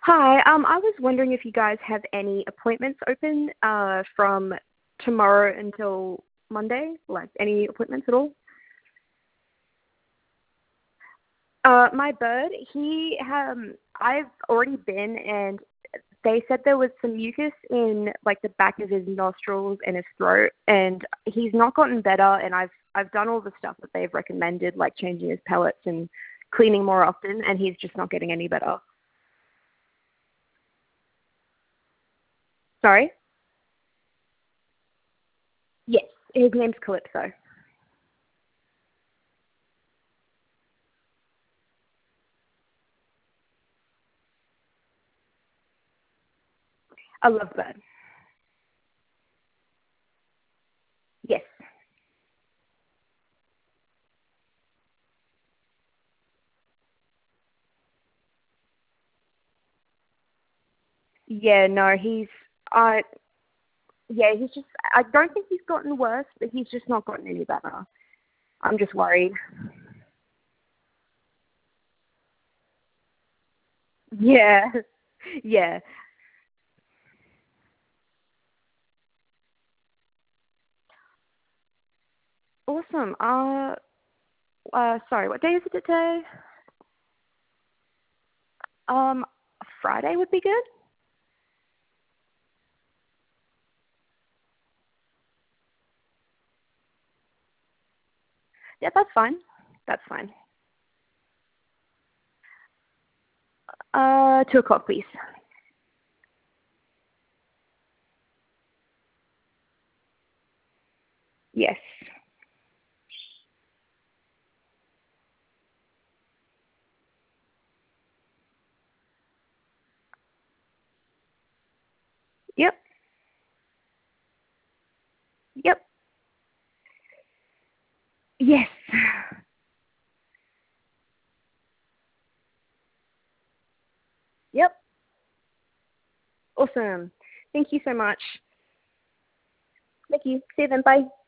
Hi, I was wondering if you guys have any appointments open from tomorrow until Monday, like any appointments at all? My bird, I've already been and they said there was some mucus in like the back of his nostrils and his throat and he's not gotten better and I've done all the stuff that they've recommended, like changing his pellets and cleaning more often and he's just not getting any better. Sorry? Yes, his name's Calypso. A lovebird. Yes. Yeah, no, uh, he's just, I don't think he's gotten worse, but he's just not gotten any better. I'm just worried. Yeah, yeah. Awesome. Sorry, what day is it today? Um, Friday would be good. Yeah, that's fine. That's fine. 2 o'clock, please. Yes. Yep. Yep. Yes. Yep. Awesome. Thank you so much. Thank you. See you then. Bye.